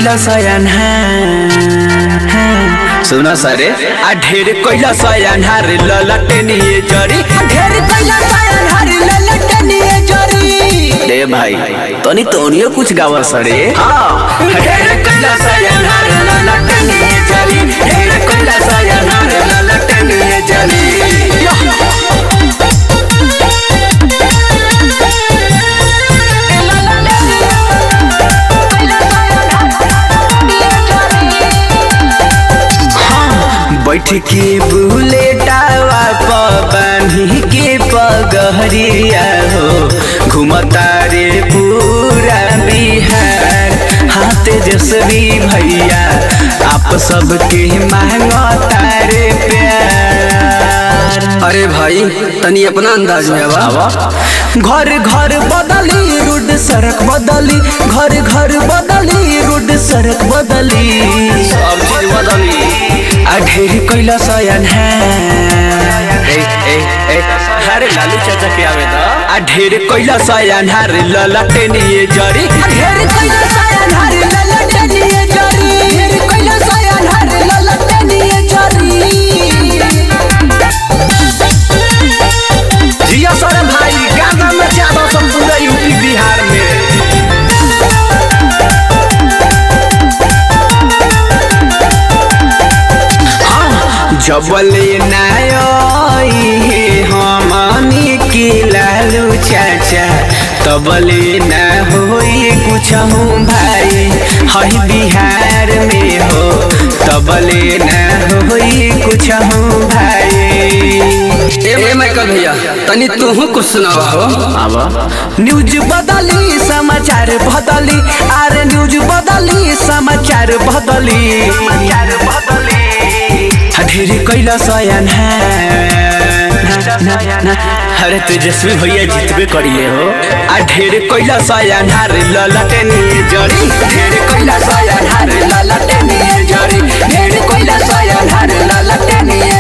कोइला सयान सुना सरे आ ढेर कोइला सयान हारे ललटनिए जरी ढेर कोइला सयान हारे ललटनिए जरी रे भाई तनी तोनियो कुछ गावा सरे हां ढेर कोइला सयान हारे ललटनिए जरी ढेर कोइला सयान हारे ललटनिए जरी बैठ के बुलेटावा बांधी के पगहरिया हो घुमता रे पूरा बिहार हाँ तेजस्वी भैया आप सबके मांगता रे प्यार। अरे भाई तनी अपना अंदाज में आवा। घर घर बदली रोड सड़क बदली घर घर बदली रोड सड़क बदली सब चीज बदली आ ढेर कोइला सयान हरे लालू चाचा के आवे दा आ ढेर कोइला सयान हारे ललटनिए जरी ढेर कोइला सयान हारे ललटनिए जरी ढेर कोइला सयान हारे ललटनिए जरी जिया सरे भाई गाना में ज्यादा संपूर्ण यूपी बिहार में जबले नाई हमनी की लालू चाचा तबले न होई कुछ हूँ भाई हई बिहार में हो तबले न होई कुछ हूँ भाई। ए माइकल भैया तनी तू कुछ सुनावा हो। आवा न्यूज बदली समाचार बदली आरे न्यूज बदली समाचार बदली ढेर कोइला सयान हरे तेजस्वी भैया जीतबे करिए हो आ ढेर कोइला सयान हारे ललटनिए जरी ढेर कोइला सयान हारे ललटनिए जरी ढेर कोइला सयान हारे ललटनिए